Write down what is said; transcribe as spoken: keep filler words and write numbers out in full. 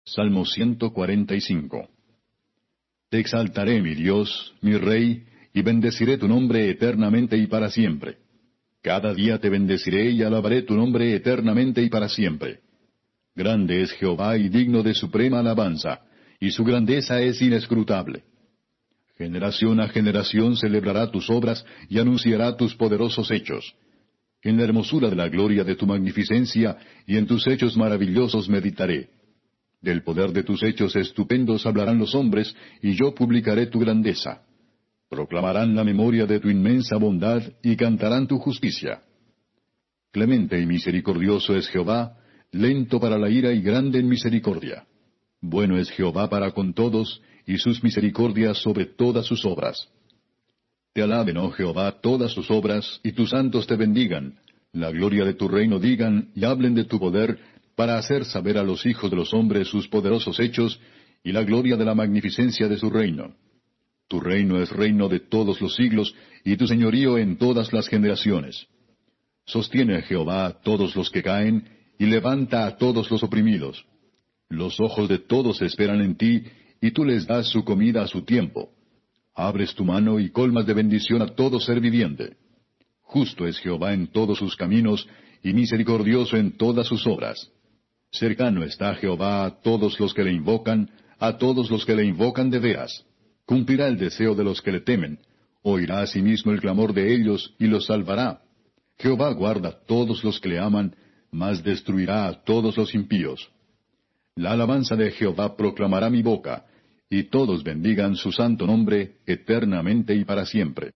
Salmo ciento cuarenta y cinco. Te exaltaré, mi Dios, mi Rey, y bendeciré tu nombre eternamente y para siempre. Cada día te bendeciré y alabaré tu nombre eternamente y para siempre. Grande es Jehová y digno de suprema alabanza, y su grandeza es inescrutable. Generación a generación celebrará tus obras y anunciará tus poderosos hechos. En la hermosura de la gloria de tu magnificencia y en tus hechos maravillosos meditaré. Del poder de tus hechos estupendos hablarán los hombres, y yo publicaré tu grandeza. Proclamarán la memoria de tu inmensa bondad, y cantarán tu justicia. Clemente y misericordioso es Jehová, lento para la ira y grande en misericordia. Bueno es Jehová para con todos, y sus misericordias sobre todas sus obras. Te alaben, oh Jehová, todas sus obras, y tus santos te bendigan. La gloria de tu reino digan, y hablen de tu poder, para hacer saber a los hijos de los hombres sus poderosos hechos, y la gloria de la magnificencia de su reino. Tu reino es reino de todos los siglos, y tu señorío en todas las generaciones. Sostiene a Jehová a todos los que caen, y levanta a todos los oprimidos. Los ojos de todos esperan en ti, y tú les das su comida a su tiempo. Abres tu mano y colmas de bendición a todo ser viviente. Justo es Jehová en todos sus caminos, y misericordioso en todas sus obras. Cercano está Jehová a todos los que le invocan, a todos los que le invocan de veras. Cumplirá el deseo de los que le temen, oirá asimismo el clamor de ellos, y los salvará. Jehová guarda a todos los que le aman, mas destruirá a todos los impíos. La alabanza de Jehová proclamará mi boca, y todos bendigan su santo nombre eternamente y para siempre.